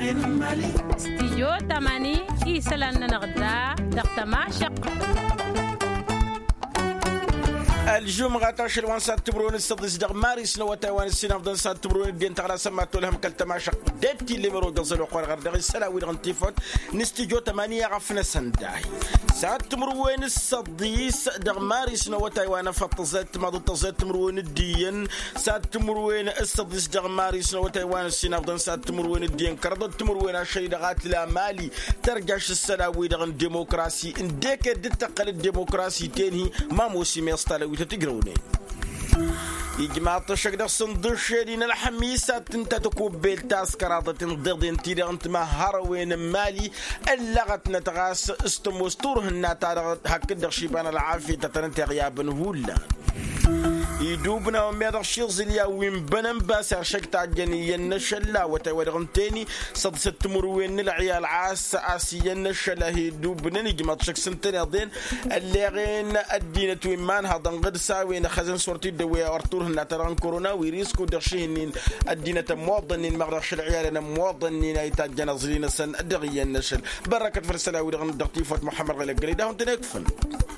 استيجو تماني إيسلان نغدا دقتما شق الجمعة تاشر وان سات تبرون السادس دغ مارس نو تايوان السنة فدان سات تبرون دين تغلا سماتو لهم كالتماشق دتي اللي مرو قصل وقوار غردغ السلاوي دغن تيفوت نستيجو تمانية غفنا سنداي سات تمروين السادس دغ مارس نو تايوان فطزت ماضو تزت تمروين الدين سات تمروين السادس دغ مارس نو تايوان السنة فدان سات تمروين الدين كردو تمروين الشيء دغات لا مالي ترجعش السلاوي دغن ديمقراسي انديك دتقل الديمقراسي تاني ما موسم يستلوي تتقروني يجمع الطشق ده صندوق لين الحميسات انت تكوب بالتاس كرادة ضد انتي انت ما هروين مالي اللغت نتغاس استموستور هنا تارغ هكذا شيبان العافية تتنتي غيابا هولا يدوبنا وميضا الشيرز اليوم بنم باسر شك تعجني النشلا وتورغن تاني صد ست مروين العيال عاس آسيا النشلا يدوبنا نجمع شك سنتين يضين اللي غين الدين تويمان هذا غد ساوين خزن صورتي دوية وارتور هنا تران كورونا ويريسكو درشين الدين تموضنين مغرش العيال انا موضنين يتاجنا زلين سن ادغي النشل بركة فرسلا ودغن دغتيفة محمد غير قريده وانت نكفن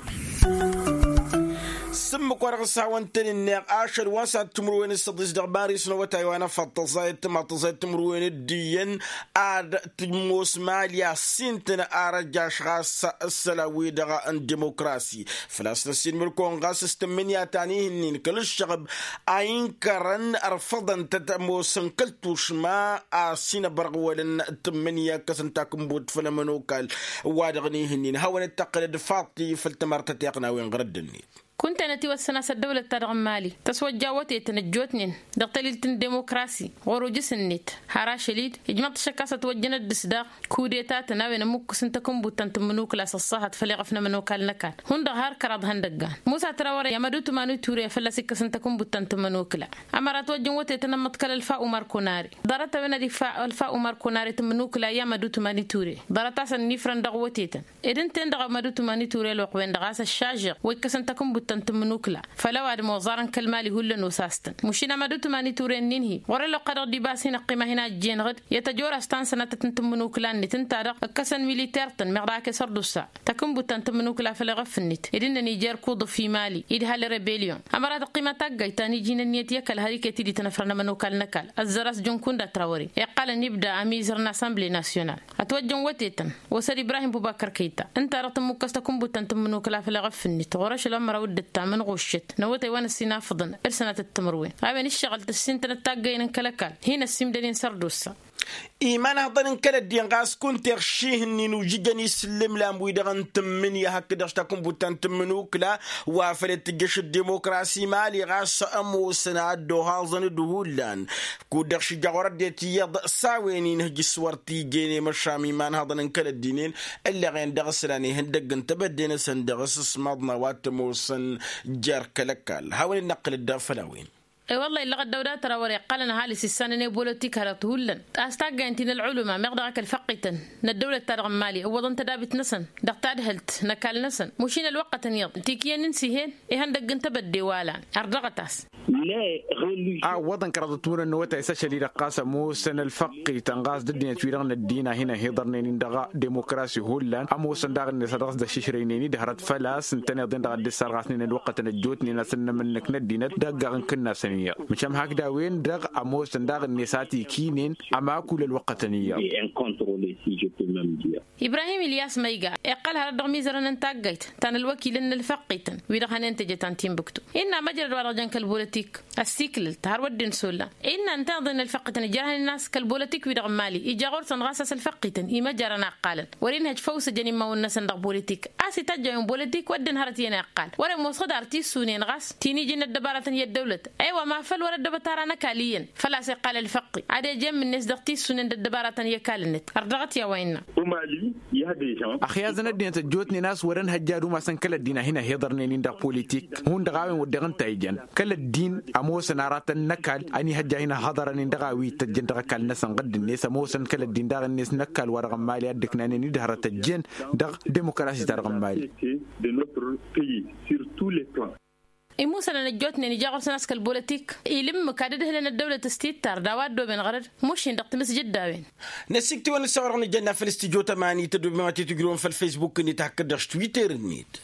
سمك ورق الساوان تاني النيق عاشر واسعد تمروين السادس دغباري سنو تايوانا فالتزايد ما تزايد تمروين الدين عاد تموس ماليا سنتنا آرجا شغاس السلاوي دغا الديمقراسي فلاسنا السين ملكون غاس استمنيا تانيه النين كل الشغب عين كرن ارفضا تتموس انكلتوش ما سين برغولن تمنيا كسنتاكم بود فلمنوكال وادغنيه النين هون التقليد فاطي فالتمر تتيقنا وين غرد النين كنت نتي والسناسة الدولة ترغم مالي تسوجاوتي تنجوتنين دقتليل ديمقراسي وروجس النت هارا شليد اجمعت شكاسة توجنا الدسداق كوديتا تناوي نموك سنتكم بوتان تمنوك لاس الصاحت فليغفنا منوكال نكال هند هار كراد هندقان موسى تراوري يمدو تمانو توري فلسك سنتكم بوتان تمنوك لا امارات وجنوتي تنمت كال الفاء ماركوناري دارتا بنا دي الفاء ماركوناري تمنوك لا يمدو تماني توري دارتا سن نفرن دغوتيتن ادن تندغ مدو تماني توري لوقوين دغاس الشاجر ويكسنتكم تنتمنوكلا فلو عاد موزارن كالمالي هو لنوساستن مشينا مدوت ماني تورين نينهي ورا لو قدر دي باسين قيمه هنا جين غد يتجور استان سنه تنتمنوكلا نتنتا كسن ميليتير تن مغراك سردوسا تكون بتنتمنوكلا فلغفنت ادن نيجر كود في مالي ادها ريبيليون امرات قيمه تاغاي تاني جين نيت يكل هريكتي دي تنفرنا منوكال نكال الزراس جون كوندا تراوري يقال نبدا اميزرنا اسامبلي ناسيونال اتوجن وتيتن وسر ابراهيم بوبكر كيتا انت رتم مكستكم بتنتمنوكلا فلغفنت ورش لما ود من غشت نوتي وانا السنة فضن ارسنة التمروين عابين الشغل تسين تنتاقين كلكال هنا السمدلين سردوسا إيمان هضن كلا الدين غاس كنت يغشيه نينو جيجاني سلم لام ويدغن تمني هكذا اشتاكم بوتان تمنوك لا وافلت تجيش الديمقراسي مالي غاس أمو سنة دوهازن دوهولان كودرش جاورد ديتي يض ساوينين هجي سوارتي جيني مشامي مان هضن كلا الدينين اللي غين دغسلاني هندقن تبدين سندغس اسمادنا واتموسن جار كلكال هاوين النقل الدافلاوين اي والله اللي قد دودات ترى وري قالنا هالي السنه بوليتيك هرتهولن استاغا انت العلماء مقدرك الفقيتن الدوله ترغم مالي وضن تدابت نسن دقتاد هلت نكال نسن مشين الوقت يض تيكيا ننسي هين اي هندق انت بدي والا ارضغتاس لا وضن كردتور انه وتا يسشلي رقاسه موسن الفقي تنغاز ددنا تويرن الدين هنا هيضرنين دغا ديمقراسي هولان اموسن داغن سدغس دشيشرينيني دهرت فلاس انتني ضن دغ دسرغاسنين الوقت نجوتني نسن منك ندينت دغا كنا سنيه مشام هكذا وين دغ اموسن دغ النساتي كينين اما كل الوقتنيه ابراهيم الياس ميغا يقال هذا ميزرن انتاجيت تن الوكيل ان الفقيتن ويدغ هننتج تنتيم بكتو ان مجرد ورجن كالبوليتيك السيكل تهر ودن سولا ان انت ضمن الفقيتن جرى الناس كالبوليتيك ويدغ مالي اجاغور سنغاسس الفقيتن اي مجرنا قال ورين هج فوس جني ما ونس ندغ بوليتيك اسي تجايون بوليتيك ودن هرتينا قال ورا مصد ارتيسونين غاس تيني جن الدبارة يد الدوله ايوا ما فل ورد دبتارنا كاليا فلا سيقال الفقي عاد جم الناس دغتيسونين الدبارة يكالنت ارضغت يا وين ومالي يا ديجان اخي ازن الدين تجوتني ناس ورن هجادو ما سن كل الدين هنا هيضرنين دغ بوليتيك هون دغاوين ودغن تايجن كل الدين اموسن ارات النكال اني هجا هنا حضرنين دغاوي تجن دغ كال نسن قد الناس اموسن كل الدين دغ الناس نكال ورغم مالي ادكناني دهر تجن دغ ديمقراسي ترغم مالي موسى نجوتني نجاغر سناسك البوليتيك يلم كادده لنا الدولة تستيتر دواد دو بين غرد مش ندقت مسجد داوين نسيكتي وانا صورنا جنة في الاستديو 8 تدو بما تيجرون في الفيسبوك نتاكدش تويتر نيت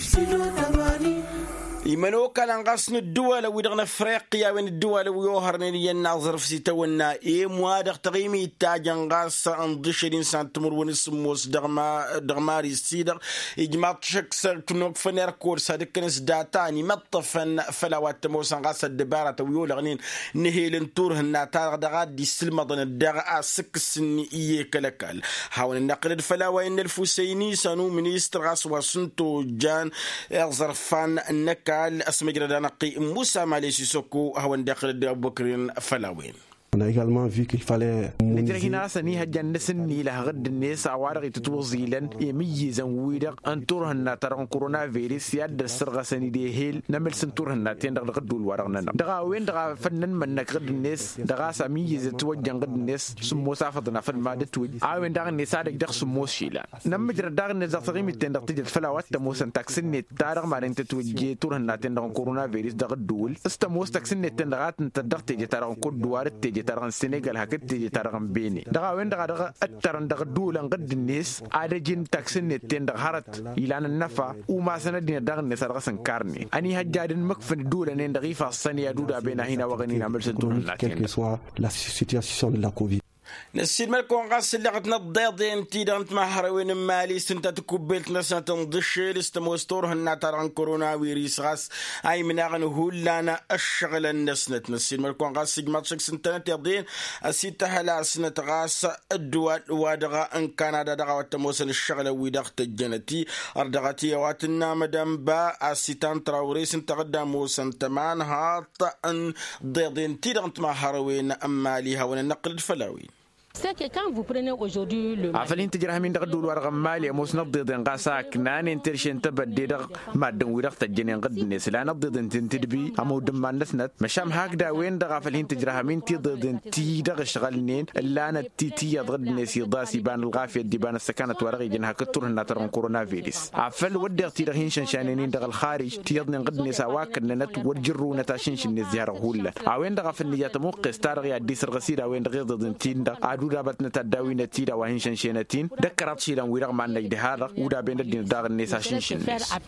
إيمانو كان غاسن الدول ويدغنا فريقيا وين الدول ويوهرن يناظر في سيتونا موادق تقيمي تاجن غاس اندشرين سنتمر ونسموس دغماري السيدر إجماع شكسر تنوك فنير كورس هذا كنس داتاني مطفن فلاوات موسان غاس الدبارة ويولغنين نهيلن تورهن تاغدغاد دي سلمضن الدغاء سكسن إيه كالكال حاول النقل الفلاوة إن الفوسيني سانو منيستر غاس وسنتو جان إغزرفان النك قال اسمي جردان قي موسى ماليسي سوكو هو داخل أبو بكر فلاوين. On a également vu qu'il fallait نترهنا سنيها جنسني لهغد الناس عوارق تتوزيلا يميزا ويدق أن ترهنا ترى كورونا فيروس يد السرقة سني ديهيل نمل سنترهنا تين غد الورقنا دغا وين دغا فنن منك غد الناس دغا سميز توجه غد الناس سمو سافضنا فن ما دتوج وين دغا الناس هذا دغ سمو شيلا نمجر دغا الناس تقيم تين دغ تجد فلاوات تموسن تاكسن تارغ ما انت توجي ترهنا تين دغ كورونا فيروس دغ دول استموس تاكسن تين دغا انت دغ تجي تارغ كود دوار تجي تارغ السنغال هكذا تجي تارغ بيني دغا وين دغا اترن دغ دولا غد الناس ادجين تاكسن تين دغ هرت الى النفع وما سندين دغ الناس رغسن كارني اني هجادن مكفن دولا نين دغيفا السنيه دودا بين هنا وغني عمل سنتون quelle que soit la situation de la Covid. نسيل مالكون غاس اللي غتنا الضيضين تيدانت مهروين مالي سنتا تكوبيلت نسا تنضشي لستموستور هنا تران كورونا ويريس غاس اي من اغن هولانا الشغل الناس نسيل مالكون غاس سيجماتشك سنتانت يضين اسيتا هلا سنة غاس الدول وادغا ان كندا دغا واتموسن الشغل ويدغت الجنتي اردغتي واتنا مدام با اسيتان تراوري سنتا غدامو سنتمان هات ان ضيضين تيدانت مهروين مالي هون النقل الفلاوي. C'est que quand vous prenez aujourd'hui le عفلين تجرح من دغ دول ورغ مالي موس نضد انقاساك نان انترشن تبدي دغ ما دن ويرغ تجنين قد الناس لا نضد انت تدبي امو دم نسنت مشام هكذا وين دغ عفلين تجرح من تضد تي دغ شغلنين الا انا تي يضد الناس يضاسي بان الغافيه ديبان السكنت ورغ يجنها كترنا ترون كورونا فيروس عفل ودغ تي دغين شنشانين دغ الخارج تيضن قد الناس واكن نت ورجرونه تاشنش الناس زياره هولا وين دغ في النيات موقس تارغ يا دي سرغسيدا وين دغ ضد تي دغ بات نتداوي نتيدا وهين شنشينتين دكرات شيلان ويرغ مان نيد هذا ودا بين الدين داغ الناس شنشين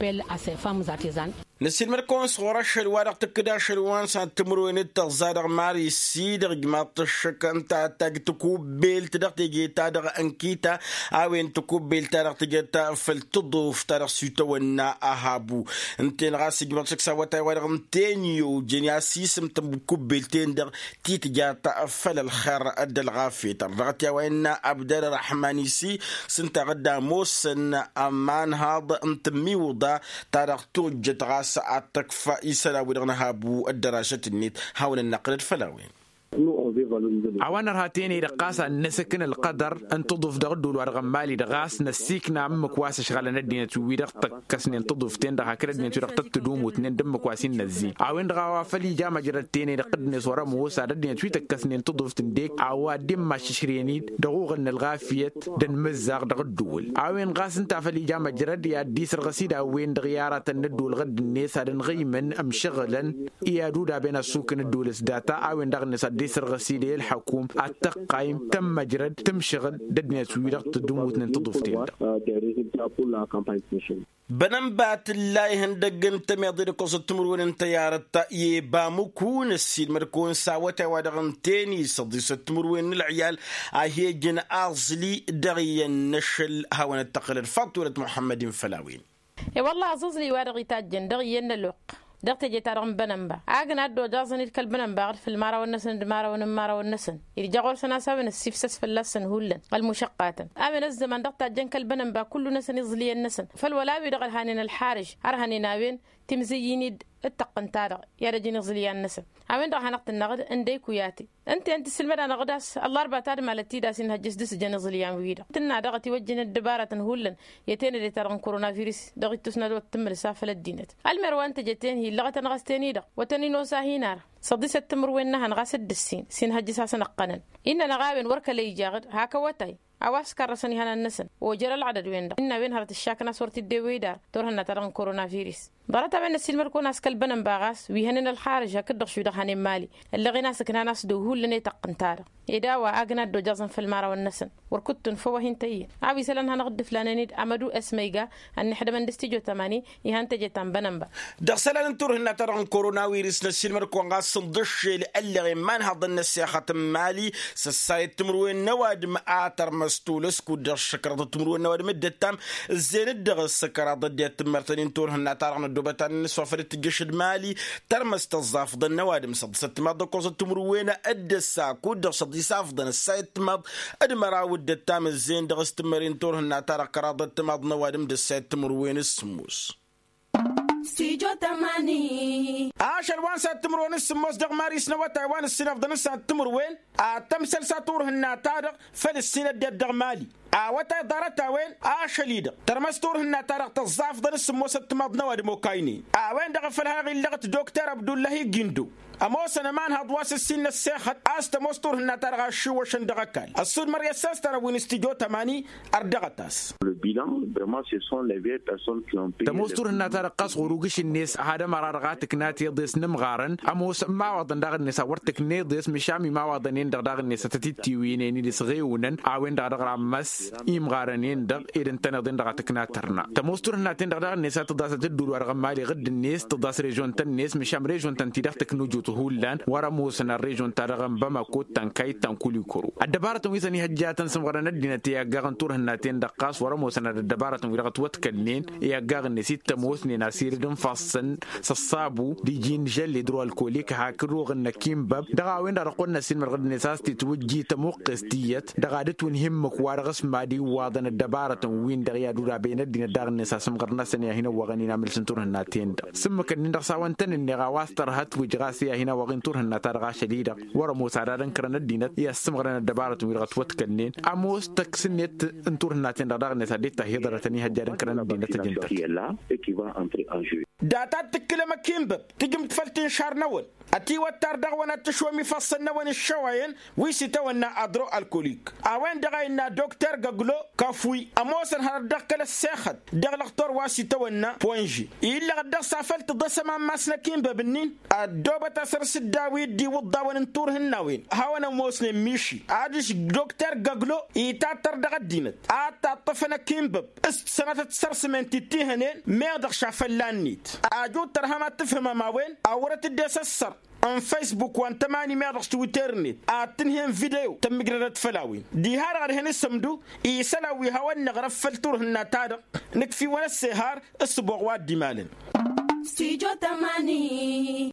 نسيل مركون صورة شلوارق تكدا شلوان سان تمروين التغزادر ماري سيدر جماط الشكن تاك تكوبيل تدق تيجي تادر انكيتا اوين تكوبيل تادر تيجي تافل تضوف تادر سيتونا اهابو انتين غاسي جماط شكسا وطاي وارغ متينيو جينيا سيسم تكوبيل تندر تيتجا تافل الخير اد الغافي تردغتيا وين عبد الرحمن سي سنتا غدا موسن امان هذا انتميوضا تادر توجد غاس تكفى يسلا ودغنا هابو الدراسة النت حول النقل الفلاوي عوانا رهاتيني رقاسة نسكن القدر أن تضف دغدول ورغم مالي دغاس نسيكنا مكواس شغالة ندينا تويدغ تكسنين تضف تين دغا كرد نين تورغ تدوم وتنين دم مكواسين نزي عوين دغا فلي جامع جرتيني رقد نسورا موسى ردين توي تكسنين تضف تنديك عوا دم ما ششريني دغوغ الغافية دن مزاق دغدول عوين غاس انتا فلي جامع جرد يا ديسر غسيدا وين دغيارة الندول غد الناس هادن غيمن أم شغلا إيادودا بين السوق ندول سداتا عوين دغ الناس ديسر غسيدي الحكوم التقايم تم مجرد تم شغل ددنيا تويدغ تدوم وتنين تضفتين بنبات الله هندقن تميضي لقصة تمرون انتيارة يبامكون السيد مركون ساوتا ودغن تاني صديسة تمرون العيال اهيجن اغزلي دغيا نشل هاون التقلل فاتورة محمد فلاوين والله أزوزلي وارغي تاجن دغيا نلوق دقت جيت أرغم بنبا عقنا دو جازن الكل بنبا في المارا والنسن دمارا ونمارا والنسن يرجعوا سنة سوين السيفسس في اللسن هولن المشقات أمن الزمن دقت جن كل بنبا كل نسن يظلي النسن فالولاوي دغل هانين الحارج أرهني ناوين تمزييني التقن تارغ يا رجين يظلي النسن عمين دغ هنقت النغد اندي كوياتي انت سلمد انا غداس الله اربع تار مالتي داسين هجس دس جن يظليان ويدا تنا دغتي وجن الدباره هولن يتين اللي ترى كورونا فيروس دغ تسند وتم سافل الدينت المروان تجتين هي لغه نغستيني دغ وتني نوسا هينار صديسه تمر وينها نغسد السين سين هجس سنقنن ان نغابن وركه لي جاغد هكا وتاي عواس كرسني هنا النسن وجرى العدد وين إن بين هرت الشاكنا صورة الدويدار تورهنا ترى كورونا فيروس ضرت من السلمر كون أسكال بنم باغاس ويهنن الخارج هكذا شو دخاني مالي اللي غينا سكنا ناس دو لني تقنتار إذا وأجنا دو جازم في المارا والنسن وركضتن فوهين تي عبي سلان هنغد فلانيد أمدو اسميجا أن حدا من دستيجو تماني يهانتجي تام بنمبا دخسلا نتور هنا ترى كورونا ويرس السلمر كون غاس صندش اللي من هذا النسيخة مالي سايت تمروين نواد مآتر مستولس كود شكرة تمروين نواد مدة تام زين الدغس سكرة ضد تمرتين تور هنا ترى دوبتان سوفرت الجيش المالي ترمس تضاف ضد النواد مصد ست ماضي كوز تمروين الدسا كود صد يصاف ضد السايت ماض أدمر ود التام الزين دغس تمرين تور هنا ترى قراضة تماض نواد مد السايت تمروين السموس استيجو تماني عشر وان سات تمروين السموس دغ ماريس نوا تايوان السنة فضل سات تمروين تمثل ساتور هنا تارق فلسطين دغ مالي وتا دارتا وين شليدة ترمستور هنا تارق تزاف ضل السموس تماض نوا دموكايني وين دغ فلها غير لغت دكتور عبد الله جندو أموسنا مان هضواس السن الساخت مستور هنا تارق شو وشن دغكال السود مريا ساس ترى وين استيجو تماني أردغتاس تمستور هنا تارق قص غروقش الناس هذا مرارغاتك ناتي ضيس نمغارن أموس ما وضن دغ الناس ورتك نيضيس مشامي ما وضنين دغ الناس تتيوينين دسغيونن عوين دغ رامس إمغارنين دغ إذن تنضين دغ تكناترنا تمستور هنا تين دغ الناس تضاس تدور ورغم مالي غد الناس تضاس ريجون تنس مشام ريجون تنتيدغ تكنوجو هولان ورموسنا الريجون ترغم بما كوت تنكاي تنكولي كرو الدبارة ويسني هجاتن سمغرنا دينا تيا غان تور هناتين دقاس ورموسنا الدبارة ويرغت وتكلين يا غان نسيت تموسني ناسير دم فصن صصابو دي جين جل درو الكوليك هاكرو غن كيمباب دغا وين رقنا سين مرغد نساس تتوجي تمقستيت دغادت ونهمك وارغس مادي واضن الدبارة وين دغيا دورا بين دينا دغ نساس سمغرنا سنيا هنا وغني نعمل سنتور هناتين سمك نندغ ساوانتن النغاواستر هات وجغاسيا هنا وغنتور هنا ترغى شديدة ورمو سعران كرنا الدينة يستمغرنا الدبارة ويرغت وتكنين أموس تكسنيت انتور هنا تندغ نساديتا هيدرة تنيها جارن كرنا الدينة تجنتر داتا تكلم كيمبب تجم تفلتين شهر نول أتي وتر دغونا تشوي مفصل نون الشواين ويسي تونا أدرو الكوليك أوين دغينا دكتور غغلو كافوي أموسن هردقل الساخد دغلقتور واسي تونا بوينجي إلا غدا صافلت ضسما ماسنا كيمبب النين الدوبة تسرس الداويد دي وضاون انتور هناوين هاونا موسن ميشي عادش دكتور غغلو يتاتر دغدينت آتا طفنا كيمبب سنة تسرس من تتيهنين ميغدغ شافلانيت أجو ترهما تفهم ما وين أورت الدسسر ان فيسبوك وانت ماني ميرش تويترنت اتنهم فيديو تم قررت فلاوين دي هار هن السمدو يسلاوي هون نغرف فلتور هنا تادق نكفي ولا السهار السبوع وادي مالن استيجو تماني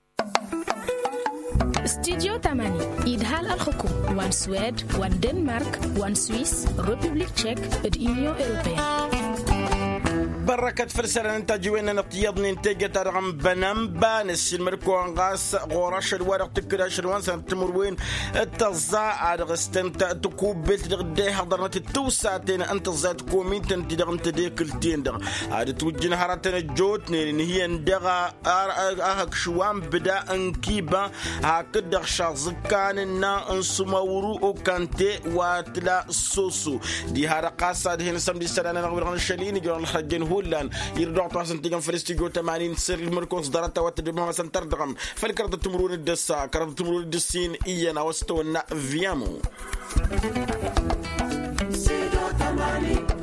استديو تماني إدهال الحكوم وان سويد وان دنمارك وان سويس ريبوبليك تشيك اليونيون أوروبية بركة فرسالة ننتاجي وين نطيض ننتاجة ترغم بنمبا نسي المركوان غاس غوراش الورق تكراش الوان سنتمر وين التزاع رغستن تكوب بيت دغدي حضرنا التوساتين انت زاد كومين تنتي دغم تديك التين دغ عاد توجين هراتنا جوتني ان هي ندغا اهك شوان بدا انكيبا هكذا شازكاننا انسمورو اوكانتي واتلا سوسو دي هرقاسا دي نسمدي سنانا نغبر الشلين جون الخجن هولان يردو عطواسن تيغن فلستيجو 80 سر المركوز دارتا واتدبما مسان تردغم فالكرد تمرون الدسا كرد تمرون الدسين إيانا وستونا فيامو